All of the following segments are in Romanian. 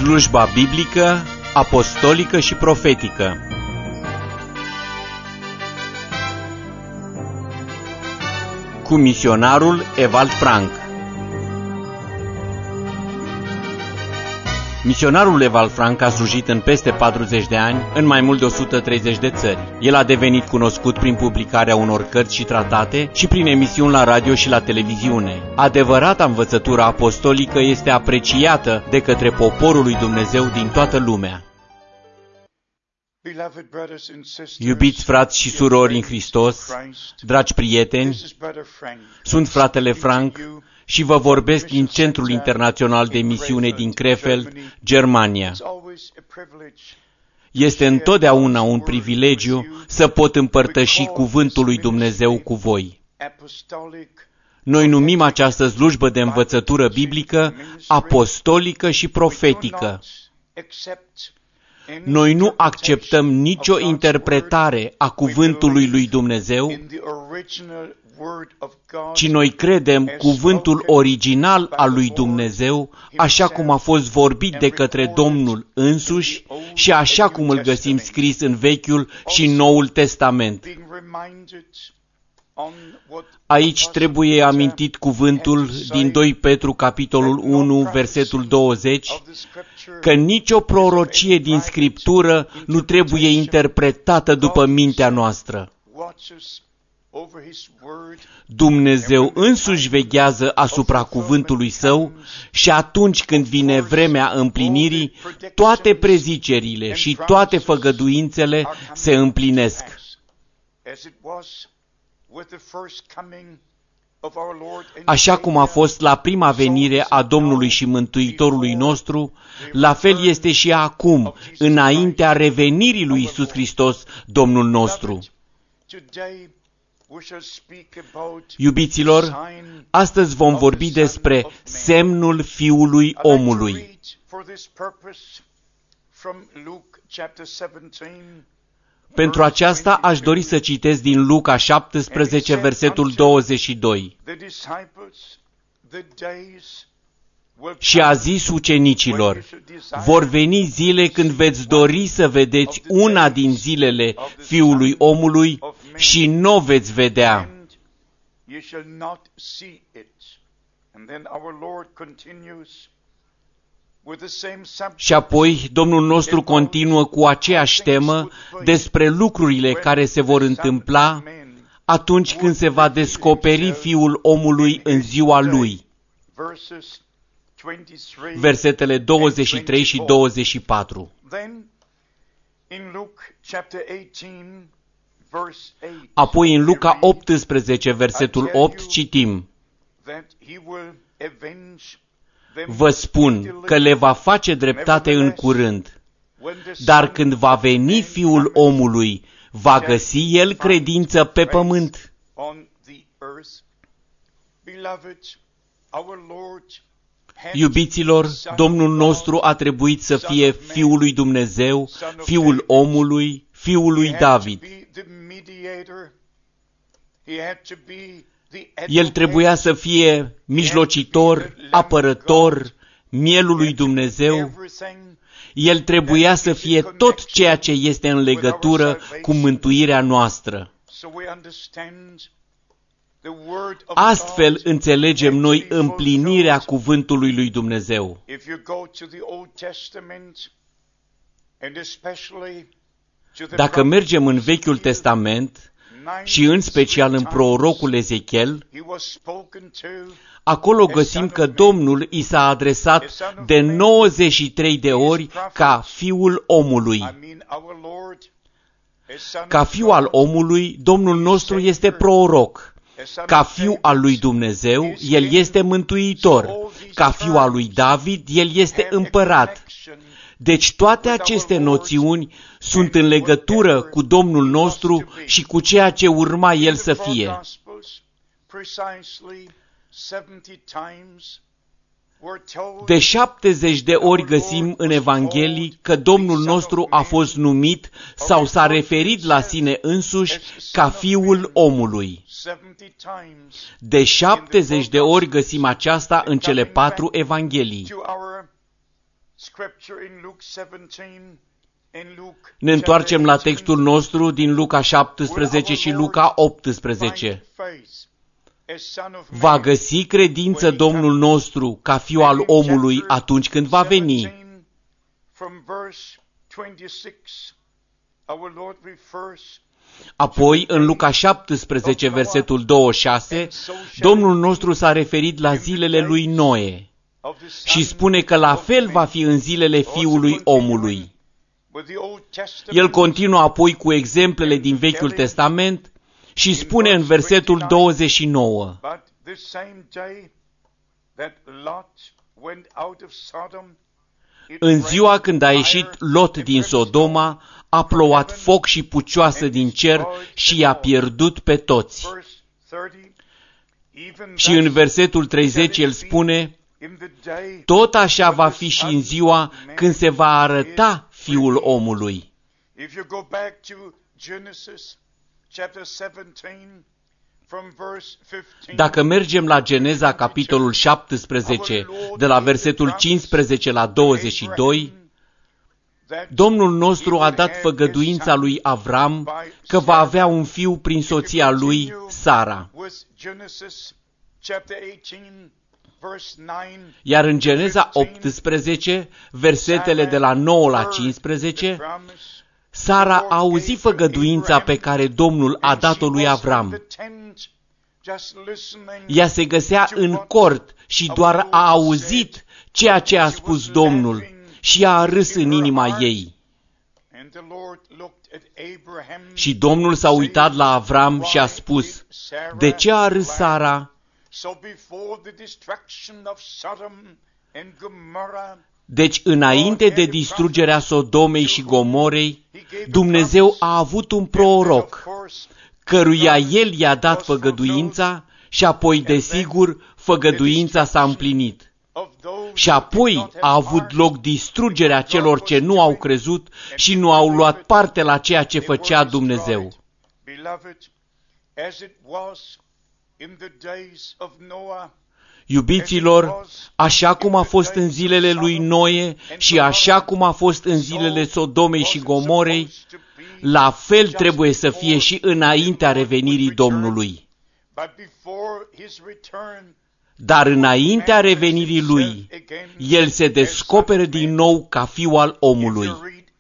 Slujba biblică, apostolică și profetică. Cu misionarul Ewald Frank. Misionarul Ewald Frank a slujit în peste 40 de ani, în mai mult de 130 de țări. El a devenit cunoscut prin publicarea unor cărți și tratate și prin emisiuni la radio și la televiziune. Adevărata învățătură apostolică este apreciată de către poporul lui Dumnezeu din toată lumea. Iubiți frați și surori în Hristos, dragi prieteni, sunt fratele Frank și vă vorbesc din Centrul Internațional de Misiune din Krefeld, Germania. Este întotdeauna un privilegiu să pot împărtăși cuvântul lui Dumnezeu cu voi. Noi numim această slujbă de învățătură biblică apostolică și profetică. Noi nu acceptăm nicio interpretare a cuvântului lui Dumnezeu, ci noi credem cuvântul original al lui Dumnezeu, așa cum a fost vorbit de către Domnul însuși și așa cum îl găsim scris în Vechiul și Noul Testament. Aici trebuie amintit cuvântul din 2 Petru, capitolul 1, versetul 20, că nicio prorocie din Scriptură nu trebuie interpretată după mintea noastră. Dumnezeu însuși veghează asupra cuvântului Său și atunci când vine vremea împlinirii, toate prezicerile și toate făgăduințele se împlinesc. Așa cum a fost la prima venire a Domnului și Mântuitorului nostru, la fel este și acum, înaintea revenirii lui Iisus Hristos, Domnul nostru. Iubiților, astăzi vom vorbi despre semnul Fiului Omului. Pentru aceasta aș dori să citesc din Luca 17, versetul 22. Și a zis ucenicilor, vor veni zile când veți dori să vedeți una din zilele Fiului Omului și nu o veți vedea. Și apoi Domnul nostru continuă cu aceeași temă despre lucrurile care se vor întâmpla atunci când se va descoperi Fiul Omului în ziua Lui. Versetele 23 și 24. Apoi în Luca 18, versetul 8, citim: vă spun că le va face dreptate în curând, dar când va veni Fiul Omului, va găsi El credință pe pământ? Iubiților, Domnul nostru a trebuit să fie Fiul lui Dumnezeu, Fiul Omului, Fiul lui David. El trebuia să fie mijlocitor, apărător, mielul lui Dumnezeu. El trebuia să fie tot ceea ce este în legătură cu mântuirea noastră. Astfel înțelegem noi împlinirea cuvântului lui Dumnezeu. Dacă mergem în Vechiul Testament, și în special în prorocul Ezechiel, acolo găsim că Domnul i s-a adresat de 93 de ori ca Fiul Omului. Ca Fiu al omului, Domnul nostru este proroc. Ca Fiu al lui Dumnezeu, El este mântuitor. Ca Fiu al lui David, El este împărat. Deci toate aceste noțiuni sunt în legătură cu Domnul nostru și cu ceea ce urma El să fie. De 70 de ori găsim în Evanghelii că Domnul nostru a fost numit sau s-a referit la sine însuși ca Fiul Omului. De 70 de ori găsim aceasta în cele 4 Evanghelii. Ne întoarcem la textul nostru din Luca 17 și Luca 18. Va găsi credință Domnul nostru ca fiu al omului atunci când va veni. Apoi, în Luca 17, versetul 26, Domnul nostru s-a referit la zilele lui Noe și spune că la fel va fi în zilele Fiului omului. El continuă apoi cu exemplele din Vechiul Testament și spune în versetul 29, în ziua când a ieșit Lot din Sodoma, a plouat foc și pucioasă din cer și i-a pierdut pe toți. Și în versetul 30 el spune, tot așa va fi și în ziua când se va arăta Fiul omului. Dacă mergem la Geneza, capitolul 17, de la versetul 15 la 22, Domnul nostru a dat făgăduința lui Avram că va avea un fiu prin soția lui, Sara. Iar în Geneza 18, versetele de la 9 la 15, Sara a auzit făgăduința pe care Domnul a dat-o lui Avram. Ea se găsea în cort și doar a auzit ceea ce a spus Domnul și a râs în inima ei. Și Domnul s-a uitat la Avram și a spus, de ce a râs Sara? Deci, înainte de distrugerea Sodomei și Gomorei, Dumnezeu a avut un proroc, căruia El i-a dat făgăduința și apoi, desigur, făgăduința s-a împlinit. Și apoi a avut loc distrugerea celor ce nu au crezut și nu au luat parte la ceea ce făcea Dumnezeu. Iubiților, așa cum a fost în zilele lui Noe și așa cum a fost în zilele Sodomei și Gomorei, la fel trebuie să fie și înaintea revenirii Domnului. Dar înaintea revenirii Lui, El se descoperă din nou ca Fiu al omului.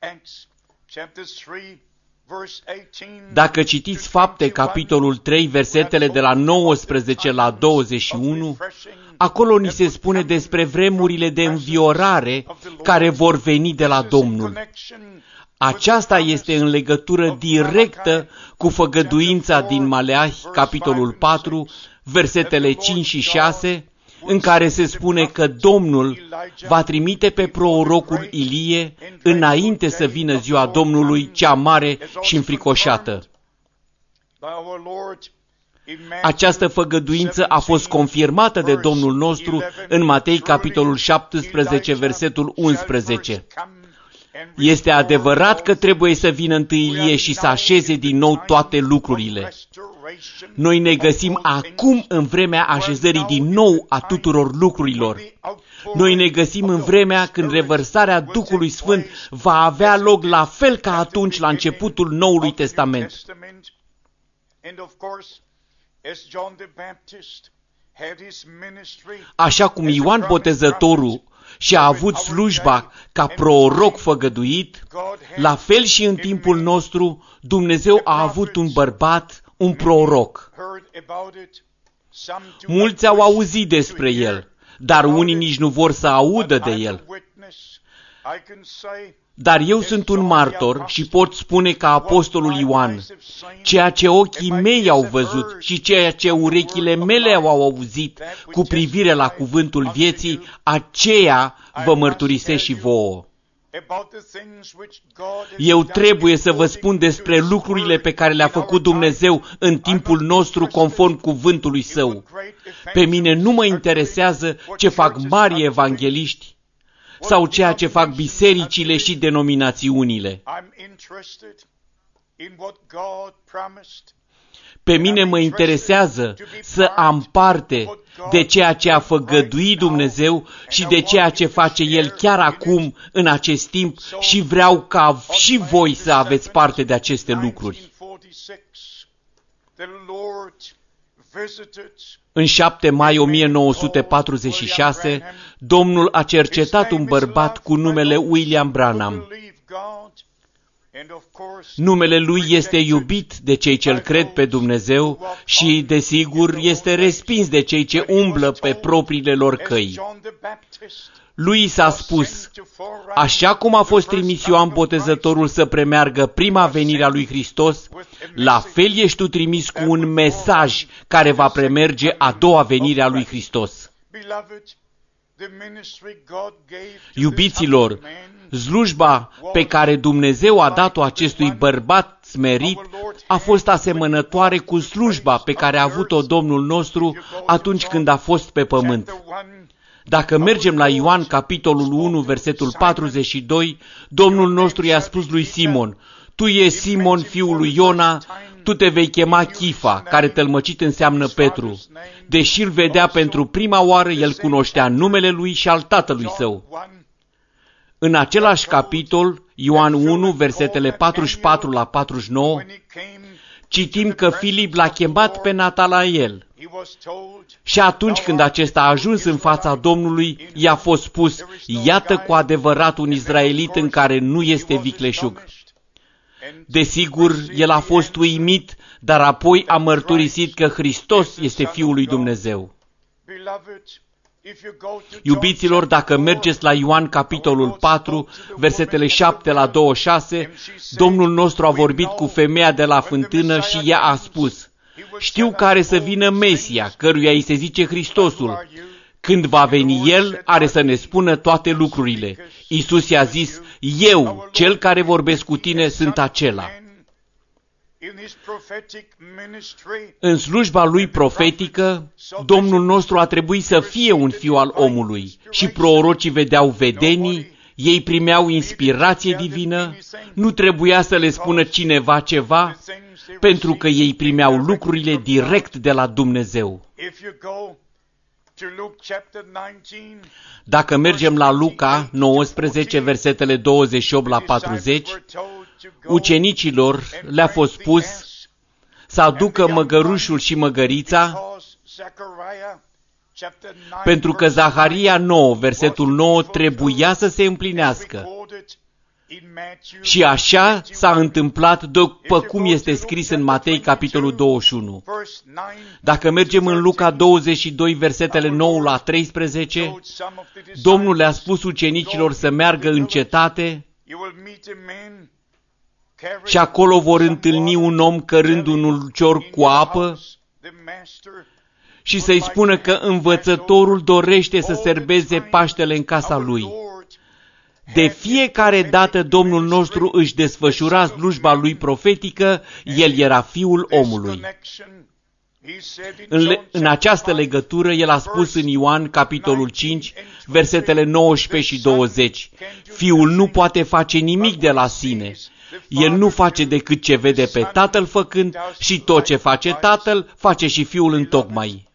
Dacă citiți Fapte, capitolul 3, versetele de la 19 la 21, acolo ni se spune despre vremurile de înviorare care vor veni de la Domnul. Aceasta este în legătură directă cu făgăduința din Maleahi, capitolul 4, versetele 5 și 6, în care se spune că Domnul va trimite pe prorocul Ilie înainte să vină ziua Domnului cea mare și înfricoșată. Această făgăduință a fost confirmată de Domnul nostru în Matei, capitolul 17, versetul 11. Este adevărat că trebuie să vină întâi Ilie și să așeze din nou toate lucrurile. Noi ne găsim acum în vremea așezării din nou a tuturor lucrurilor. Noi ne găsim în vremea când revărsarea Duhului Sfânt va avea loc la fel ca atunci la începutul Noului Testament. Așa cum Ioan Botezătorul și-a avut slujba ca proroc făgăduit, la fel și în timpul nostru Dumnezeu a avut un bărbat, un proroc. Mulți au auzit despre el, dar unii nici nu vor să audă de el. Dar eu sunt un martor și pot spune ca apostolul Ioan, ceea ce ochii mei au văzut și ceea ce urechile mele au auzit cu privire la cuvântul vieții, aceea vă mărturisesc și vouă. Eu trebuie să vă spun despre lucrurile pe care le-a făcut Dumnezeu în timpul nostru conform cuvântului Său. Pe mine nu mă interesează ce fac mari evangeliști sau ceea ce fac bisericile și denominațiunile. Pe mine mă interesează să am parte de ceea ce a făgăduit Dumnezeu și de ceea ce face El chiar acum, în acest timp, și vreau ca și voi să aveți parte de aceste lucruri. În 7 mai 1946, Domnul a cercetat un bărbat cu numele William Branham. Numele lui este iubit de cei ce-L cred pe Dumnezeu și, desigur, este respins de cei ce umblă pe propriile lor căi. Lui s-a spus, așa cum a fost trimis Ioan Botezătorul să premeargă prima venire a lui Hristos, la fel ești tu trimis cu un mesaj care va premerge a doua venire a lui Hristos. Iubiților, slujba pe care Dumnezeu a dat-o acestui bărbat smerit a fost asemănătoare cu slujba pe care a avut-o Domnul nostru atunci când a fost pe pământ. Dacă mergem la Ioan, capitolul 1, versetul 42, Domnul nostru i-a spus lui Simon, tu ești Simon, fiul lui Iona, tu te vei chema Chifa, care tălmăcit înseamnă Petru. Deși îl vedea pentru prima oară, el cunoștea numele lui și al tatălui său. În același capitol, Ioan 1, versetele 44 la 49, citim că Filip l-a chemat pe Natanael. Și atunci când acesta a ajuns în fața Domnului, i-a fost spus, iată cu adevărat un izraelit în care nu este vicleșug. Desigur, el a fost uimit, dar apoi a mărturisit că Hristos este Fiul lui Dumnezeu. Iubiților, dacă mergeți la Ioan capitolul 4, versetele 7 la 26, Domnul nostru a vorbit cu femeia de la fântână și ea a spus, știu care să vină Mesia, căruia îi se zice Hristosul. Când va veni El, are să ne spună toate lucrurile. Iisus i-a zis, eu, cel care vorbesc cu tine, sunt acela. În slujba lui profetică, Domnul nostru a trebuit să fie un fiu al omului și prorocii vedeau vedenii, ei primeau inspirație divină, nu trebuia să le spună cineva ceva, pentru că ei primeau lucrurile direct de la Dumnezeu. Dacă mergem la Luca 19, versetele 28 la 40, ucenicilor le-a fost spus să aducă măgărușul și măgărița, pentru că Zaharia 9, versetul 9, trebuia să se împlinească. Și așa s-a întâmplat după cum este scris în Matei, capitolul 21. Dacă mergem în Luca 22, versetele 9 la 13, Domnul le-a spus ucenicilor să meargă în cetate și acolo vor întâlni un om cărând un ulcior cu apă și să-i spună că învățătorul dorește să serbeze Paștele în casa lui. De fiecare dată Domnul nostru își desfășura slujba lui profetică, El era Fiul omului. În această legătură, El a spus în Ioan, capitolul 5, versetele 19 și 20, Fiul nu poate face nimic de la sine. El nu face decât ce vede pe Tatăl făcând și tot ce face Tatăl, face și Fiul întocmai.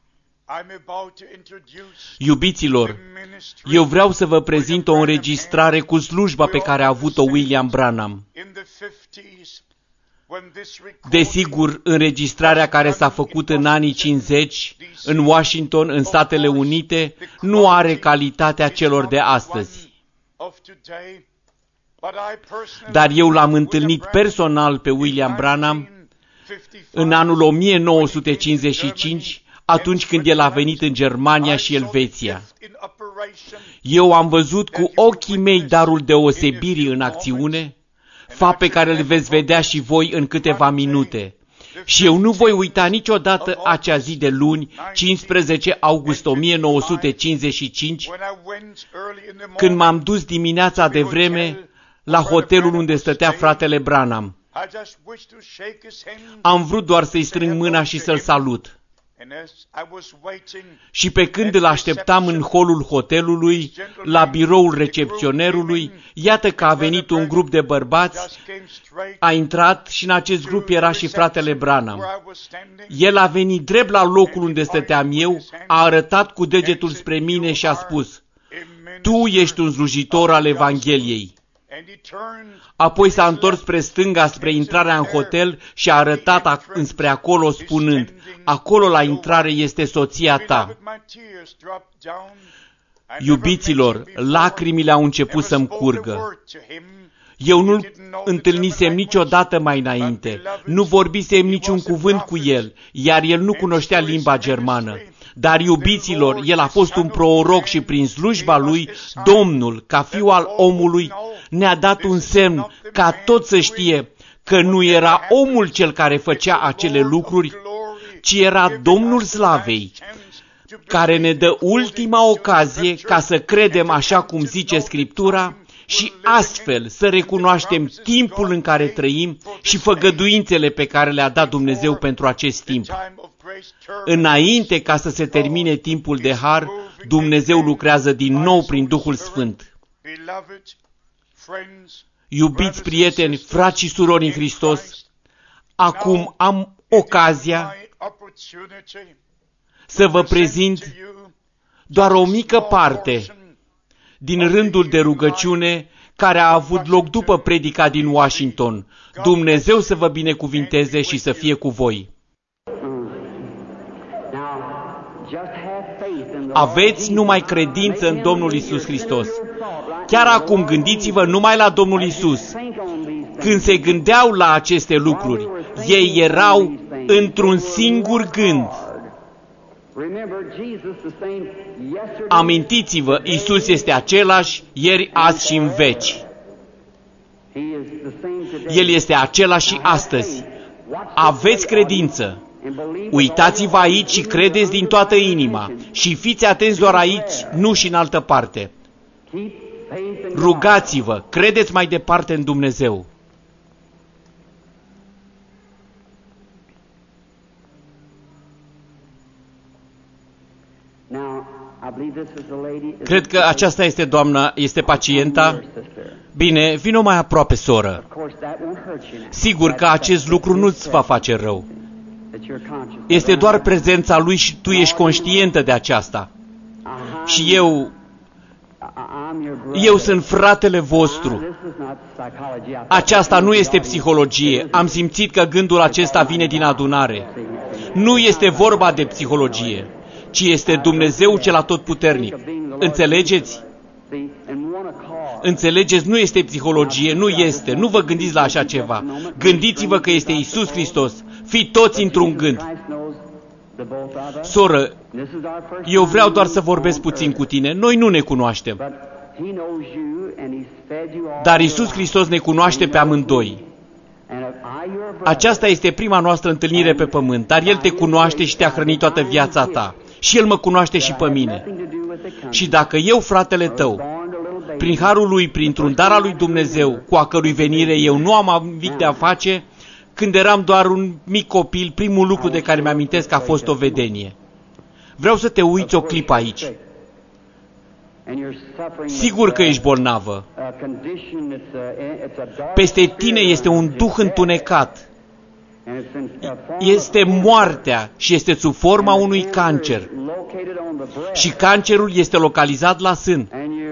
Iubiților, eu vreau să vă prezint o înregistrare cu slujba pe care a avut-o William Branham. Desigur, înregistrarea care s-a făcut în anii 50, în Washington, în Statele Unite, nu are calitatea celor de astăzi. Dar eu l-am întâlnit personal pe William Branham în anul 1955, atunci când el a venit în Germania și Elveția. Eu am văzut cu ochii mei darul deosebirii în acțiune, fapt pe care îl veți vedea și voi în câteva minute. Și eu nu voi uita niciodată acea zi de luni, 15 august 1955, când m-am dus dimineața de vreme la hotelul unde stătea fratele Branham. Am vrut doar să-i strâng mâna și să-l salut. Și pe când îl așteptam în holul hotelului, la biroul recepționerului, iată că a venit un grup de bărbați, a intrat și în acest grup era și fratele Branham. El a venit drept la locul unde stăteam eu, a arătat cu degetul spre mine și a spus: tu ești un slujitor al Evangheliei. Apoi s-a întors spre stânga, spre intrarea în hotel și a arătat înspre acolo spunând: acolo la intrare este soția ta. Iubiților, lacrimile au început să-mi curgă. Eu nu-l întâlnisem niciodată mai înainte, nu vorbisem niciun cuvânt cu el, iar el nu cunoștea limba germană. Dar, iubiților, el a fost un proroc și prin slujba lui, Domnul, ca fiu al omului, ne-a dat un semn ca tot să știe că nu era omul cel care făcea acele lucruri, ci era Domnul Slavei, care ne dă ultima ocazie ca să credem așa cum zice Scriptura și astfel să recunoaștem timpul în care trăim și făgăduințele pe care le-a dat Dumnezeu pentru acest timp. Înainte ca să se termine timpul de har, Dumnezeu lucrează din nou prin Duhul Sfânt. Iubiți prieteni, frați și surori în Hristos, acum am ocazia să vă prezint doar o mică parte din rândul de rugăciune care a avut loc după predica din Washington. Dumnezeu să vă binecuvinteze și să fie cu voi. Aveți numai credință în Domnul Isus Hristos. Chiar acum gândiți-vă numai la Domnul Isus. Când se gândeau la aceste lucruri, ei erau într-un singur gând. Amintiți-vă, Isus este același ieri, azi și în veci. El este același și astăzi. Aveți credință. Uitați-vă aici și credeți din toată inima. Și fiți atenți doar aici, nu și în altă parte. Rugați-vă, credeți mai departe în Dumnezeu. Cred că aceasta este doamna, este pacienta. Bine, vino mai aproape, soră. Sigur că acest lucru nu-ți va face rău. Este doar prezența lui și tu ești conștientă de aceasta. Și eu sunt fratele vostru. Aceasta nu este psihologie. Am simțit că gândul acesta vine din adunare. Nu este vorba de psihologie, ci este Dumnezeu cel atotputernic. Înțelegeți? Înțelegeți, nu este psihologie, nu este. Nu vă gândiți la așa ceva. Gândiți-vă că este Isus Hristos. Fiți toți într-un gând. Soră, eu vreau doar să vorbesc puțin cu tine. Noi nu ne cunoaștem. Dar Isus Hristos ne cunoaște pe amândoi. Aceasta este prima noastră întâlnire pe pământ, dar El te cunoaște și te-a hrănit toată viața ta. Și El mă cunoaște și pe mine. Și dacă eu, fratele tău, prin harul lui, printr-un dar al lui Dumnezeu, cu a cărui venire eu nu am nimic de a face, când eram doar un mic copil, primul lucru de care mi-amintesc a fost o vedenie. Vreau să te uiți o clipă aici. Sigur că ești bolnavă. Peste tine este un duh întunecat. Este moartea și este sub forma unui cancer. Și cancerul este localizat la sân.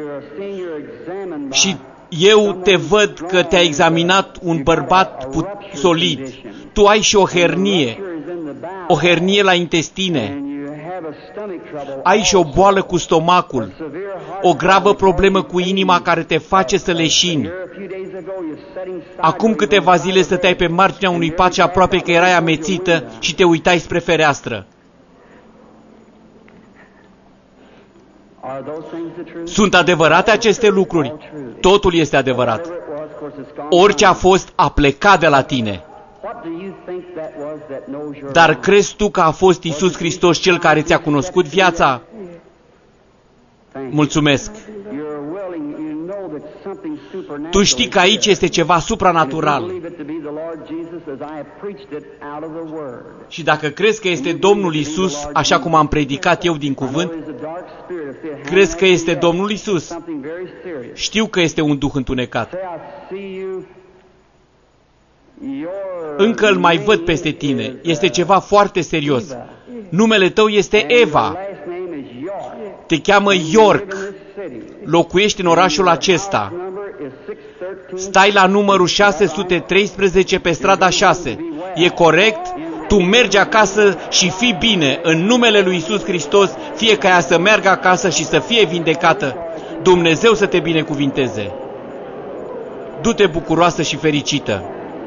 Și eu te văd că te-a examinat un bărbat solid. Tu ai și o hernie la intestine. Ai și o boală cu stomacul, o gravă problemă cu inima care te face să leșini. Acum câteva zile stăteai pe marginea unui pat și aproape că erai amețită și te uitai spre fereastră. Sunt adevărate aceste lucruri? Totul este adevărat. Orice a fost, a plecat de la tine. Dar crezi tu că a fost Iisus Hristos Cel care ți-a cunoscut viața? Mulțumesc. Tu știi că aici este ceva supranatural. Și dacă crezi că este Domnul Isus, așa cum am predicat eu din cuvânt, crezi că este Domnul Isus. Știu că este un duh întunecat. Încă îl mai văd peste tine. Este ceva foarte serios. Numele tău este Eva. Te cheamă York. Locuiești în orașul acesta. Stai la numărul 613 pe strada 6. E corect? Tu mergi acasă și fii bine. În numele lui Iisus Hristos, fie ca ea să meargă acasă și să fie vindecată. Dumnezeu să te binecuvinteze. Du-te bucuroasă și fericită.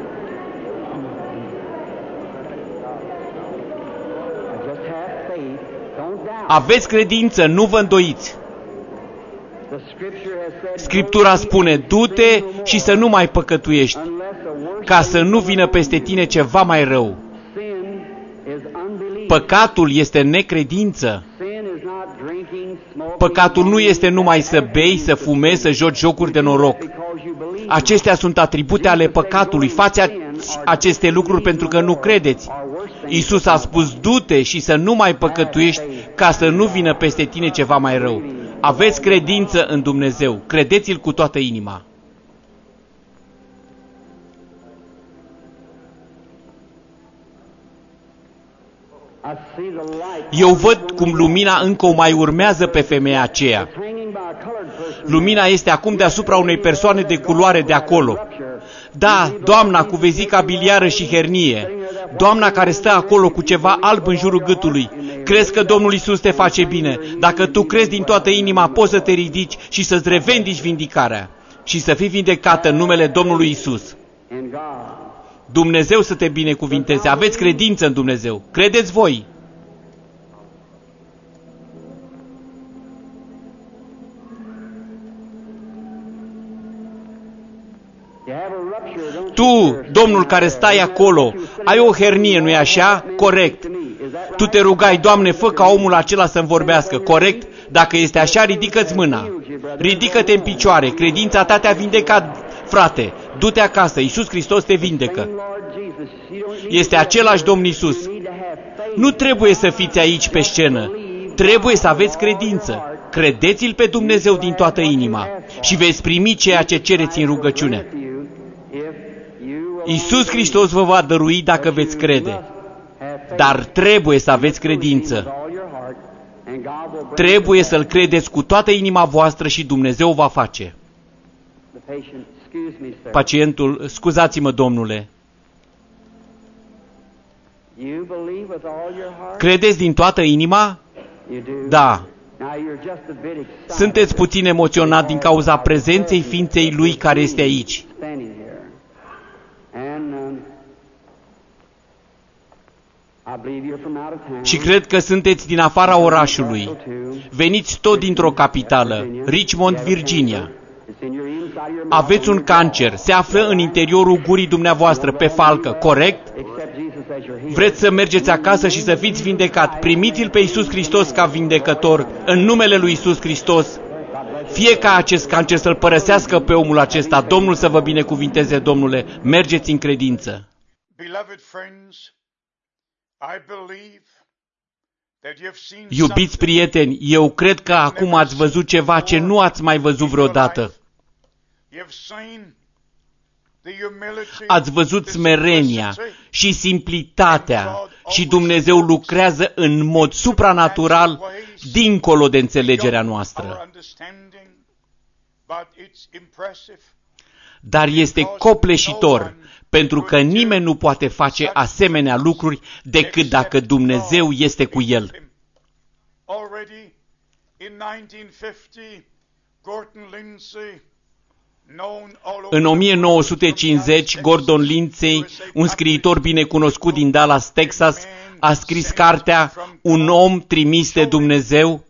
Aveți credință, nu vă îndoiți. Scriptura spune, du-te și să nu mai păcătuiești, ca să nu vină peste tine ceva mai rău. Păcatul este necredință. Păcatul nu este numai să bei, să fumezi, să joci jocuri de noroc. Acestea sunt atribute ale păcatului. Fați aceste lucruri pentru că nu credeți. Iisus a spus, du-te și să nu mai păcătuiești, ca să nu vină peste tine ceva mai rău. Aveți credință în Dumnezeu. Credeți-L cu toată inima. Eu văd cum lumina încă o mai urmează pe femeia aceea. Lumina este acum deasupra unei persoane de culoare de acolo. Da, doamna cu vezica biliară și hernie. Doamna care stă acolo cu ceva alb în jurul gâtului. Crezi că Domnul Iisus te face bine. Dacă tu crezi din toată inima, poți să te ridici și să-ți revendici vindicarea. Și să fii vindecată în numele Domnului Iisus. Dumnezeu să te binecuvinteze. Aveți credință în Dumnezeu. Credeți voi. Tu, Domnul care stai acolo, ai o hernie, nu-i așa? Corect. Tu te rugai, Doamne, fă ca omul acela să-mi vorbească. Corect? Dacă este așa, ridică-ți mâna. Ridică-te în picioare. Credința ta te-a vindecat, frate. Du-te acasă. Iisus Hristos te vindecă. Este același Domn Iisus. Nu trebuie să fiți aici pe scenă. Trebuie să aveți credință. Credeți-L pe Dumnezeu din toată inima și veți primi ceea ce cereți în rugăciune. Iisus Hristos vă va dărui dacă veți crede. Dar trebuie să aveți credință. Trebuie să-L credeți cu toată inima voastră și Dumnezeu va face. Pacientul, scuzați-mă, domnule. Credeți din toată inima? Da. Sunteți puțin emoționat din cauza prezenței ființei Lui care este aici. Și cred că sunteți din afara orașului. Veniți tot dintr-o capitală, Richmond, Virginia. Aveți un cancer, se află în interiorul gurii dumneavoastră, pe falcă, corect? Vreți să mergeți acasă și să fiți vindecat. Primiți-L pe Iisus Hristos ca vindecător, în numele lui Iisus Hristos. Fie ca acest cancer să-l părăsească pe omul acesta. Domnul să vă binecuvinteze, domnule. Mergeți în credință. Iubiți prieteni, eu cred că acum ați văzut ceva ce nu ați mai văzut vreodată. Ați văzut smerenia și simplitatea și Dumnezeu lucrează în mod supranatural dincolo de înțelegerea noastră. Dar este copleșitor, pentru că nimeni nu poate face asemenea lucruri decât dacă Dumnezeu este cu el. În 1950, Gordon Lindsay, un scriitor binecunoscut din Dallas, Texas, a scris cartea Un om trimis de Dumnezeu,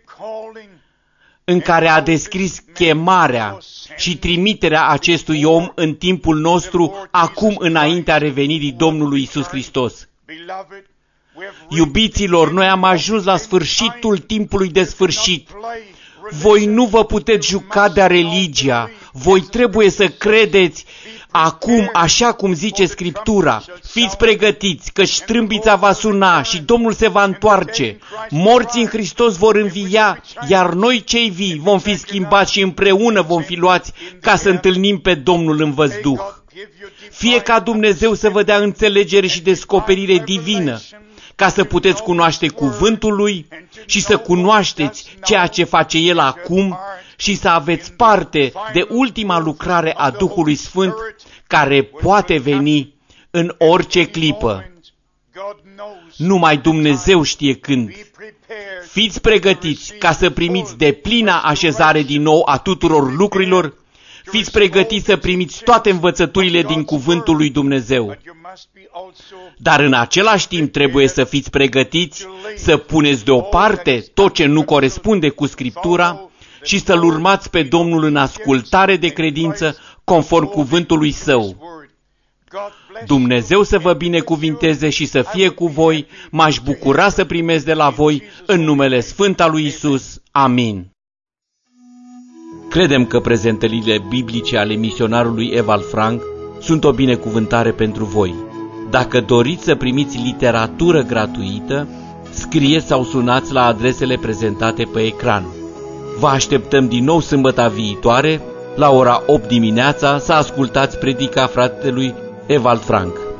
în care a descris chemarea și trimiterea acestui om în timpul nostru, acum înaintea revenirii Domnului Iisus Hristos. Iubiților, noi am ajuns la sfârșitul timpului de sfârșit. Voi nu vă puteți juca de-a religia, Voi trebuie să credeți acum, așa cum zice Scriptura. Fiți pregătiți, că strâmbița va suna și Domnul se va întoarce. Morții în Hristos vor învia, iar noi cei vii vom fi schimbați și împreună vom fi luați ca să întâlnim pe Domnul în văzduh. Fie ca Dumnezeu să vă dea înțelegere și descoperire divină, ca să puteți cunoaște cuvântul Lui și să cunoașteți ceea ce face El acum și să aveți parte de ultima lucrare a Duhului Sfânt, care poate veni în orice clipă. Numai Dumnezeu știe când. Fiți pregătiți ca să primiți deplina așezare din nou a tuturor lucrurilor. Fiți pregătiți să primiți toate învățăturile din cuvântul lui Dumnezeu. Dar în același timp trebuie să fiți pregătiți să puneți deoparte tot ce nu corespunde cu Scriptura și să-L urmați pe Domnul în ascultare de credință conform cuvântului Său. Dumnezeu să vă binecuvinteze și să fie cu voi. M-aș bucura să primesc de la voi în numele Sfânt al lui Isus. Amin. Credem că prezentările biblice ale misionarului Ewald Frank sunt o binecuvântare pentru voi. Dacă doriți să primiți literatură gratuită, scrieți sau sunați la adresele prezentate pe ecran. Vă așteptăm din nou sâmbăta viitoare, la ora 8 dimineața, să ascultați predica fratelui Ewald Frank.